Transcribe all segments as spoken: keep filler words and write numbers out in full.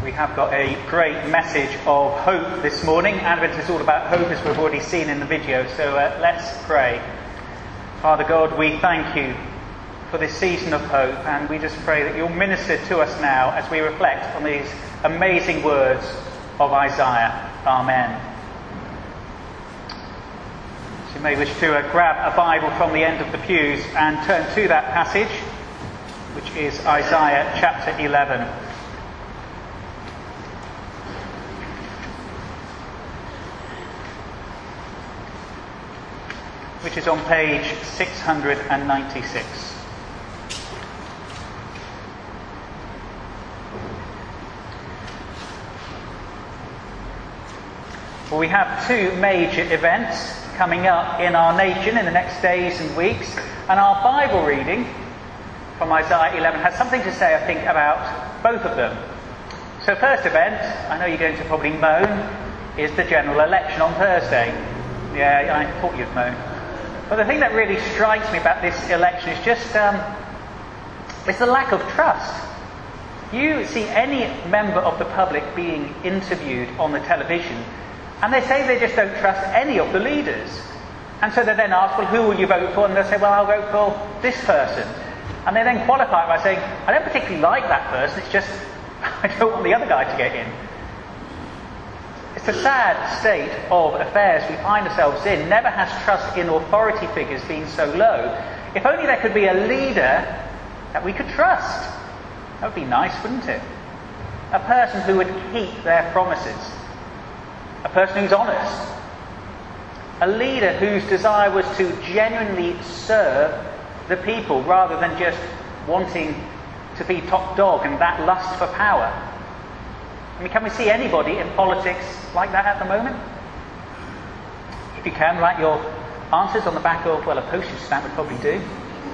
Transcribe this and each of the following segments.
We have got a great message of hope this morning. Advent is all about hope, as we've already seen in the video, so uh, let's pray. Father God, we thank you for this season of hope, and we just pray that you'll minister to us now as we reflect on these amazing words of Isaiah. Amen. So you may wish to uh, grab a Bible from the end of the pews and turn to that passage, which is Isaiah chapter eleven. Which is on page six hundred ninety-six. Well, we have two major events coming up in our nation in the next days and weeks, and our Bible reading from Isaiah eleven has something to say, I think, about both of them. So first event, I know you're going to probably moan, is the general election on Thursday. Yeah, I thought you'd moan. But the thing that really strikes me about this election is just um, it's the lack of trust. You see any member of the public being interviewed on the television, and they say they just don't trust any of the leaders. And so they then ask, well, who will you vote for? And they'll say, well, I'll vote for this person. And they then qualify it by saying, I don't particularly like that person, it's just I don't want the other guy to get in. It's a sad state of affairs we find ourselves in. Never has trust in authority figures been so low. If only there could be a leader that we could trust. That would be nice, wouldn't it? A person who would keep their promises. A person who's honest. A leader whose desire was to genuinely serve the people rather than just wanting to be top dog and that lust for power. I mean, can we see anybody in politics like that at the moment? If you can, write your answers on the back of, well, a postage stamp would probably do.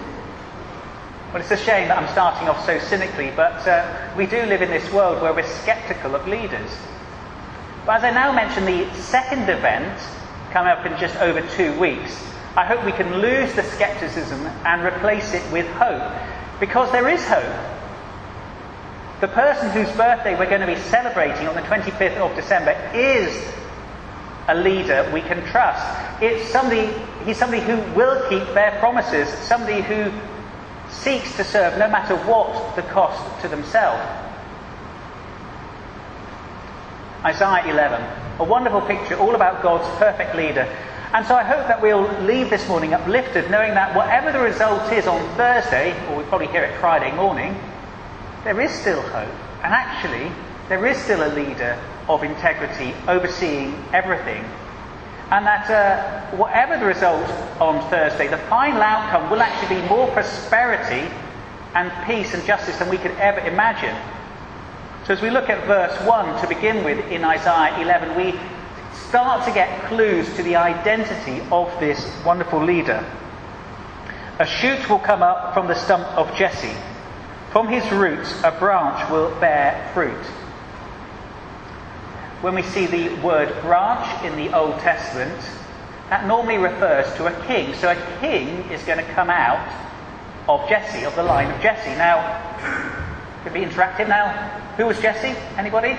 Well, it's a shame that I'm starting off so cynically, but uh, we do live in this world where we're sceptical of leaders. But as I now mention the second event, coming up in just over two weeks, I hope we can lose the scepticism and replace it with hope, because there is hope. The person whose birthday we're going to be celebrating on the twenty-fifth of December is a leader we can trust. It's somebody, he's somebody who will keep their promises, somebody who seeks to serve no matter what the cost to themselves. Isaiah eleven, a wonderful picture all about God's perfect leader. And so I hope that we'll leave this morning uplifted, knowing that whatever the result is on Thursday, or we'll probably hear it Friday morning, there is still hope, and actually there is still a leader of integrity overseeing everything, and that uh, whatever the result on Thursday, the final outcome will actually be more prosperity and peace and justice than we could ever imagine. So as we look at verse one to begin with in Isaiah eleven, we start to get clues to the identity of this wonderful leader. A shoot will come up from the stump of Jesse. From his roots, a branch will bear fruit. When we see the word branch in the Old Testament, that normally refers to a king. So a king is going to come out of Jesse, of the line of Jesse. Now, could be interactive now. Who was Jesse? Anybody?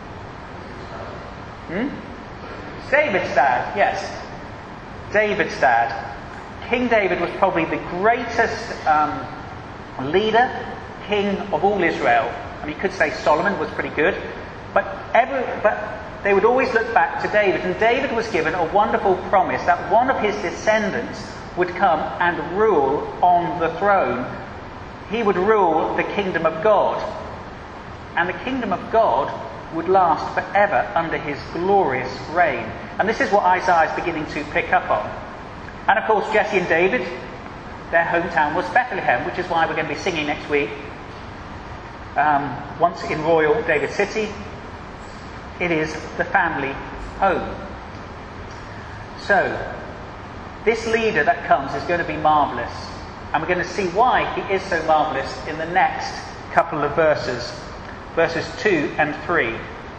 Hmm? David's dad, yes. David's dad. King David was probably the greatest um, leader, king of all Israel. I mean, you could say Solomon was pretty good, but every, but they would always look back to David, and David was given a wonderful promise that one of his descendants would come and rule on the throne. He would rule the kingdom of God, and the kingdom of God would last forever under his glorious reign. And this is what Isaiah is beginning to pick up on. And of course, Jesse and David, their hometown was Bethlehem, which is why we're going to be singing next week. Um, once in royal David City, it is the family home. So, this leader that comes is going to be marvellous. And we're going to see why he is so marvellous in the next couple of verses. Verses two and three.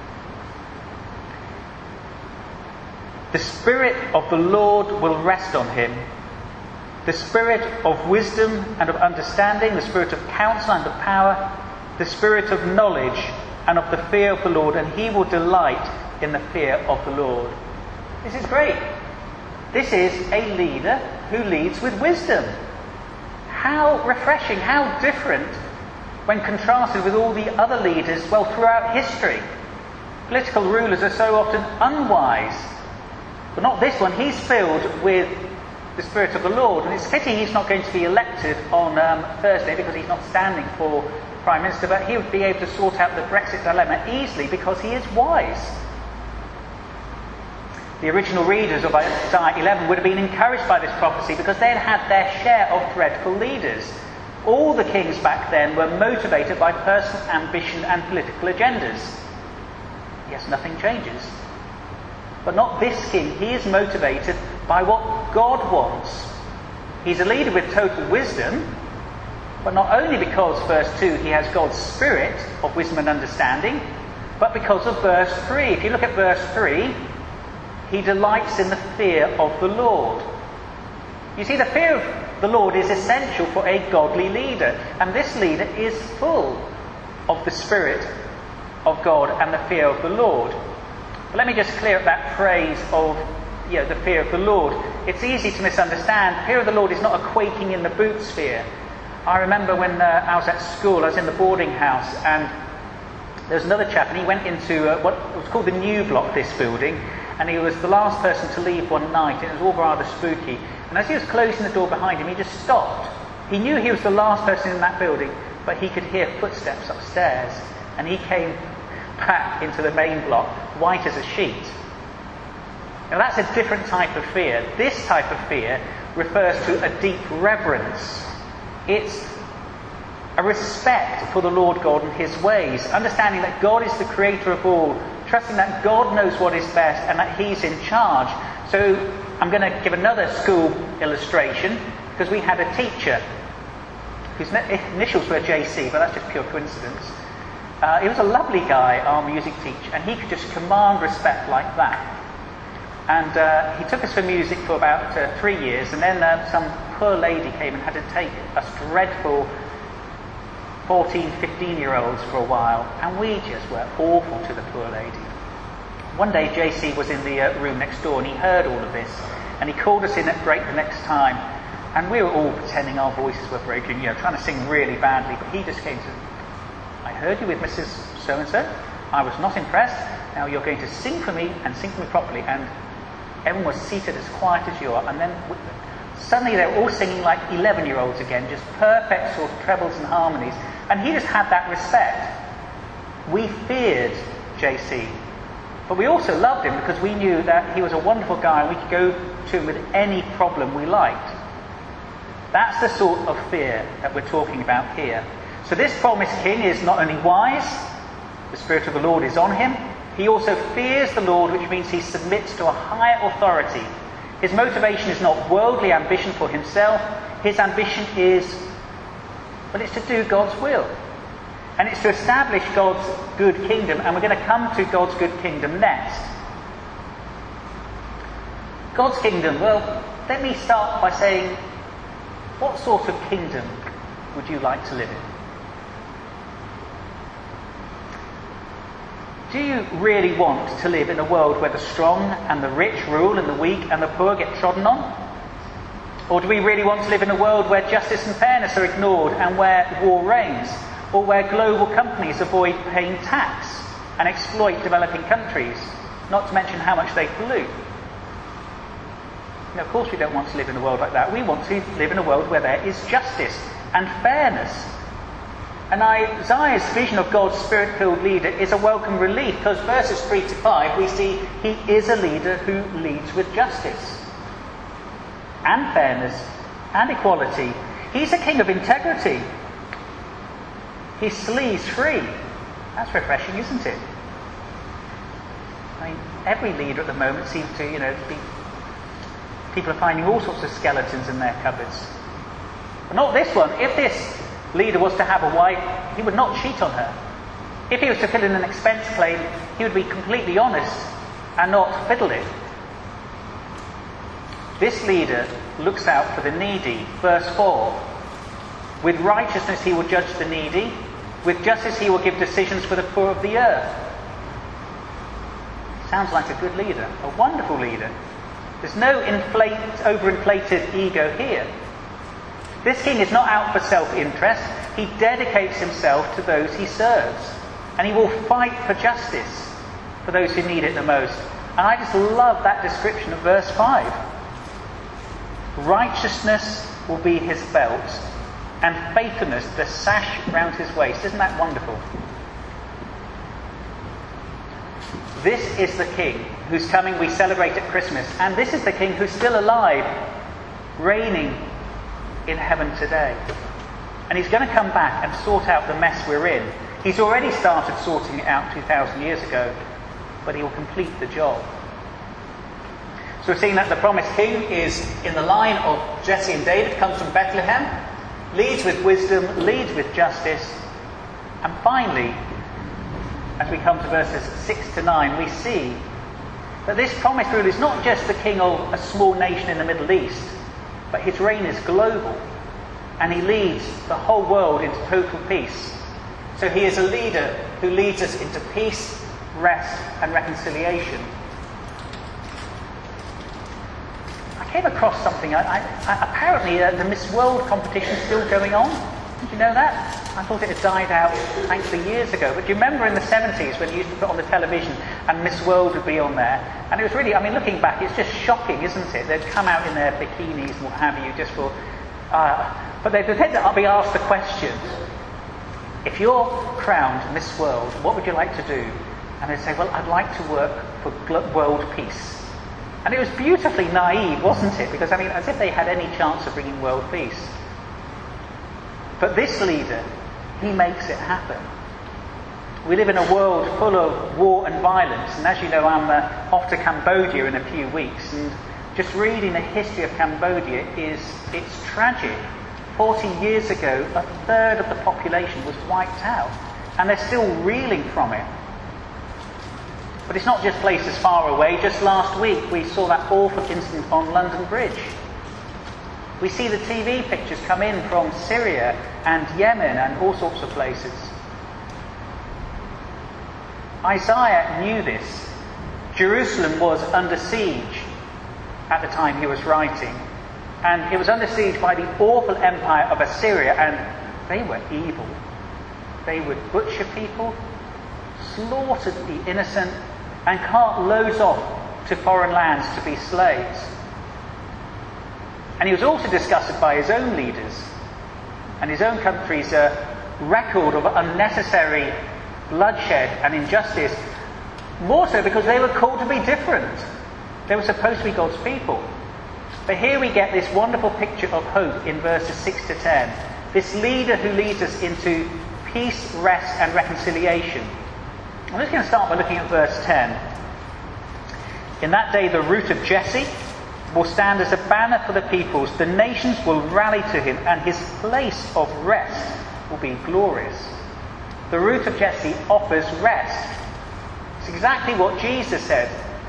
The Spirit of the Lord will rest on him. The Spirit of wisdom and of understanding, the Spirit of counsel and of power, the Spirit of knowledge and of the fear of the Lord, and he will delight in the fear of the Lord. This is great. This is a leader who leads with wisdom. How refreshing, how different when contrasted with all the other leaders, well, throughout history. Political rulers are so often unwise. But not this one. He's filled with the Spirit of the Lord. And it's a pity he's not going to be elected on um, Thursday because he's not standing for Prime Minister, but he would be able to sort out the Brexit dilemma easily because he is wise. The original readers of Isaiah eleven would have been encouraged by this prophecy because they had had their share of dreadful leaders. All the kings back then were motivated by personal ambition and political agendas. Yes, nothing changes. But not this king. He is motivated by what God wants. He's a leader with total wisdom, but not only because, verse two, he has God's spirit of wisdom and understanding, but because of verse three. If you look at verse three, he delights in the fear of the Lord. You see, the fear of the Lord is essential for a godly leader, and this leader is full of the Spirit of God and the fear of the Lord. But let me just clear up that phrase of, you know, the fear of the Lord. It's easy to misunderstand. Fear of the Lord is not a quaking in the boots fear. I remember when uh, I was at school, I was in the boarding house, and there was another chap, and he went into uh, what was called the New Block, this building, and he was the last person to leave one night, and it was all rather spooky. And as he was closing the door behind him, he just stopped. He knew he was the last person in that building, but he could hear footsteps upstairs, and he came back into the main block, white as a sheet. Now that's a different type of fear. This type of fear refers to a deep reverence. It's a respect for the Lord God and his ways, understanding that God is the creator of all, trusting that God knows what is best and that he's in charge. So I'm going to give another school illustration, because we had a teacher whose initials were J C, but that's just pure coincidence. Uh, he was a lovely guy, our music teacher, and he could just command respect like that. And uh, he took us for music for about uh, three years, and then uh, some poor lady came and had to take us dreadful fourteen, fifteen-year-olds for a while, and we just were awful to the poor lady. One day J C was in the uh, room next door, and he heard all of this, and he called us in at break the next time, and we were all pretending our voices were breaking, you know, trying to sing really badly, but he just came to, I heard you with Missus So-and-so, I was not impressed, now you're going to sing for me, and sing for me properly, and everyone was seated as quiet as you are, and then suddenly they were all singing like eleven-year-olds again, just perfect sort of trebles and harmonies, and he just had that respect. We feared J C, but we also loved him because we knew that he was a wonderful guy and we could go to him with any problem we liked. That's the sort of fear that we're talking about here. So this promised king is not only wise, the Spirit of the Lord is on him, he also fears the Lord, which means he submits to a higher authority. His motivation is not worldly ambition for himself. His ambition is, well, it's to do God's will. And it's to establish God's good kingdom. And we're going to come to God's good kingdom next. God's kingdom, well, let me start by saying, what sort of kingdom would you like to live in? Do you really want to live in a world where the strong and the rich rule and the weak and the poor get trodden on? Or do we really want to live in a world where justice and fairness are ignored and where war reigns? Or where global companies avoid paying tax and exploit developing countries, not to mention how much they pollute? Now, of course we don't want to live in a world like that. We want to live in a world where there is justice and fairness. And Isaiah's vision of God's Spirit-filled leader is a welcome relief, because verses three to five we see he is a leader who leads with justice and fairness and equality. He's a king of integrity. His sleeves free. That's refreshing, isn't it? I mean, every leader at the moment seems to, you know, be, people are finding all sorts of skeletons in their cupboards. But not this one. If this leader was to have a wife, he would not cheat on her. If he was to fill in an expense claim, he would be completely honest and not fiddle it. This leader looks out for the needy. Verse four. With righteousness he will judge the needy. With justice he will give decisions for the poor of the earth. Sounds like a good leader, a wonderful leader. There's no inflate, overinflated ego here. This king is not out for self-interest. He dedicates himself to those he serves. And he will fight for justice for those who need it the most. And I just love that description of verse five. Righteousness will be his belt, and faithfulness the sash round his waist. Isn't that wonderful? This is the king whose coming we celebrate at Christmas. And this is the king who's still alive, reigning in heaven today. And he's going to come back and sort out the mess we're in. He's already started sorting it out two thousand years ago, but he will complete the job. So we're seeing that the promised king is in the line of Jesse and David, comes from Bethlehem, leads with wisdom, leads with justice, and finally, as we come to verses six to nine, we see that this promised ruler is not just the king of a small nation in the Middle East, but his reign is global, and he leads the whole world into total peace. So he is a leader who leads us into peace, rest, and reconciliation. I came across something. I, I, apparently, uh, the Miss World competition is still going on. Did you know that? I thought it had died out, thankfully, years ago. But do you remember in the seventies when you used to put on the television and Miss World would be on there? And it was really, I mean, looking back, it's just shocking, isn't it? They'd come out in their bikinis and what have you, just for... Uh, but they'd tend to be asked the question, if you're crowned Miss World, what would you like to do? And they'd say, well, I'd like to work for world peace. And it was beautifully naive, wasn't it? Because, I mean, as if they had any chance of bringing world peace. But this leader, he makes it happen. We live in a world full of war and violence. And as you know, I'm uh, off to Cambodia in a few weeks. And just reading the history of Cambodia is, it's tragic. forty years ago, a third of the population was wiped out. And they're still reeling from it. But it's not just places far away. Just last week we saw that awful incident on London Bridge. We see the T V pictures come in from Syria and Yemen and all sorts of places. Isaiah knew this. Jerusalem was under siege at the time he was writing. And it was under siege by the awful empire of Assyria, and they were evil. They would butcher people, slaughter the innocent, and cart loads off to foreign lands to be slaves. And he was also disgusted by his own leaders and his own country's uh, record of unnecessary bloodshed and injustice, more so because they were called to be different. They were supposed to be God's people. But here we get this wonderful picture of hope in verses six to ten. This leader who leads us into peace, rest, and reconciliation. I'm just going to start by looking at verse ten. In that day the root of Jesse will stand as a banner for the peoples. The nations will rally to him, and his place of rest will be glorious. The root of Jesse offers rest. It's exactly what Jesus said.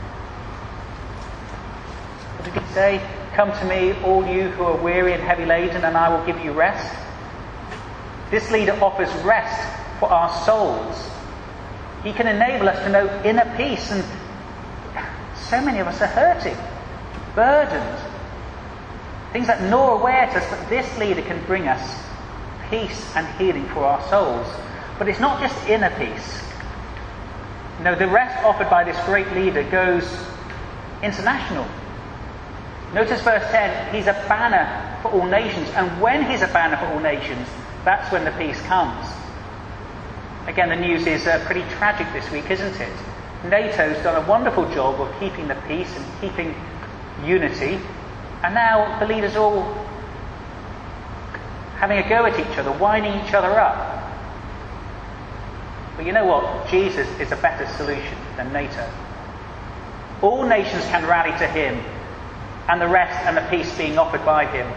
What did he say? Come to me, all you who are weary and heavy laden, and I will give you rest. This leader offers rest for our souls. He can enable us to know inner peace, and so many of us are hurting, burdened. Things that gnaw away at us, but this leader can bring us peace and healing for our souls. But it's not just inner peace. No, the rest offered by this great leader goes international. Notice verse ten, he's a banner for all nations, and when he's a banner for all nations, that's when the peace comes. Again, the news is uh, pretty tragic this week, isn't it? NATO's done a wonderful job of keeping the peace and keeping unity, and now the leaders are all having a go at each other, winding each other up. But you know what? Jesus is a better solution than NATO. All nations can rally to him, and the rest and the peace being offered by him.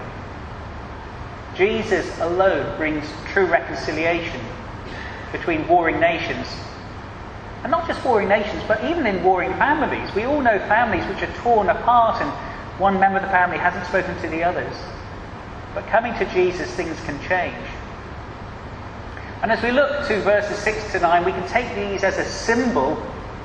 Jesus alone brings true reconciliation between warring nations. And not just warring nations, but even in warring families. We all know families which are torn apart and one member of the family hasn't spoken to the others. But coming to Jesus, things can change. And as we look to verses six to nine, we can take these as a symbol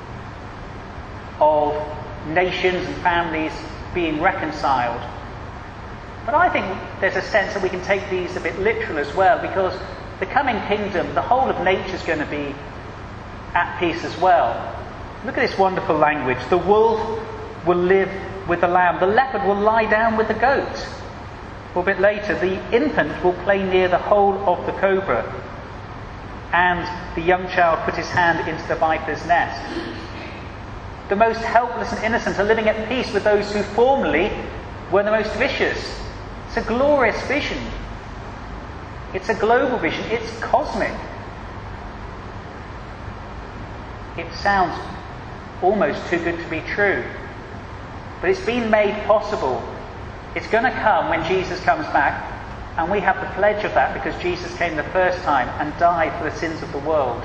of nations and families being reconciled. But I think there's a sense that we can take these a bit literal as well, because the coming kingdom, the whole of nature is going to be at peace as well. Look at this wonderful language. The wolf will live with the lamb. The leopard will lie down with the goat. Or a bit later, the infant will play near the hole of the cobra, and the young child put his hand into the viper's nest. The most helpless and innocent are living at peace with those who formerly were the most vicious. It's a glorious vision. It's a global vision. It's cosmic. It sounds almost too good to be true. But it's been made possible. It's going to come when Jesus comes back, and we have the pledge of that because Jesus came the first time and died for the sins of the world.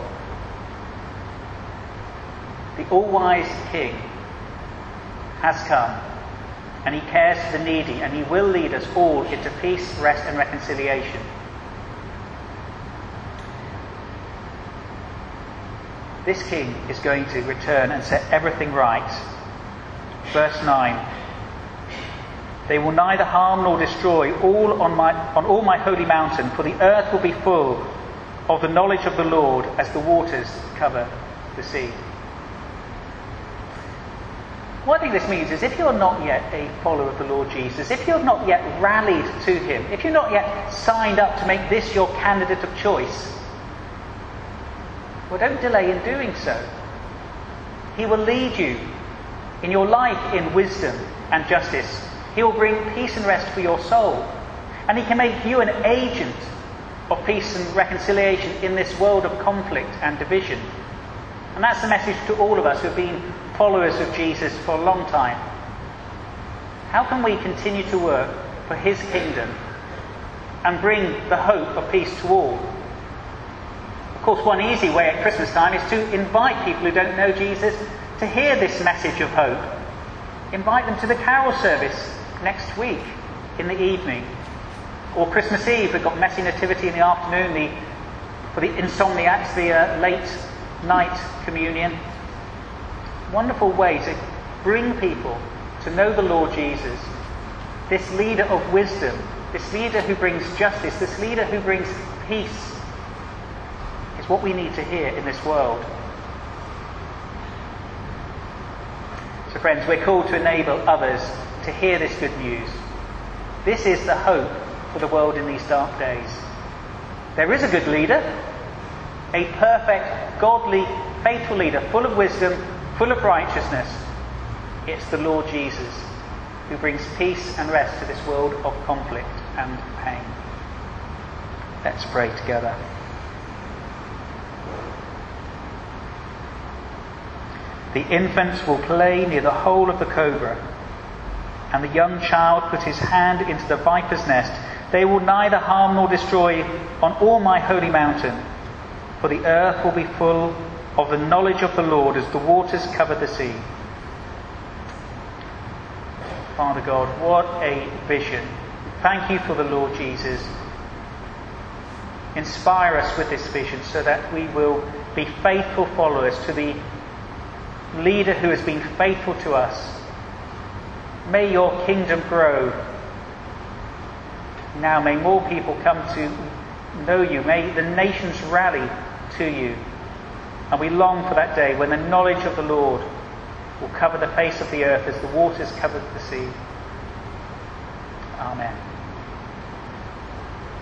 The all-wise King has come, and he cares for the needy, and he will lead us all into peace, rest and reconciliation. This King is going to return and set everything right. Verse nine. They will neither harm nor destroy all on my on all my holy mountain, for the earth will be full of the knowledge of the Lord as the waters cover the sea. What I think this means is, if you're not yet a follower of the Lord Jesus, if you're not yet rallied to him, if you're not yet signed up to make this your candidate of choice, well, don't delay in doing so. He will lead you in your life in wisdom and justice. He will bring peace and rest for your soul. And he can make you an agent of peace and reconciliation in this world of conflict and division. And that's the message to all of us who have been followers of Jesus for a long time. How can we continue to work for his kingdom and bring the hope of peace to all? Of course, one easy way at Christmas time is to invite people who don't know Jesus to hear this message of hope. Invite them to the carol service next week in the evening. Or Christmas Eve, we've got Messy Nativity in the afternoon, the, for the insomniacs, the uh, late night communion. Wonderful way to bring people to know the Lord Jesus, this leader of wisdom, this leader who brings justice, this leader who brings peace, is what we need to hear in this world. So friends, we're called to enable others to hear this good news. This is the hope for the world in these dark days. There is a good leader, a perfect, godly, faithful leader, full of wisdom, full of righteousness. It's the Lord Jesus who brings peace and rest to this world of conflict and pain. Let's pray together. The infant will play near the hole of the cobra, and the young child put his hand into the viper's nest. They will neither harm nor destroy on all my holy mountain, for the earth will be full of the knowledge of the Lord as the waters cover the sea. Father God, what a vision. Thank you for the Lord Jesus. Inspire us with this vision so that we will be faithful followers to the leader who has been faithful to us. May your kingdom grow. Now may more people come to know you. May the nations rally to you. And we long for that day when the knowledge of the Lord will cover the face of the earth as the waters cover the sea. Amen.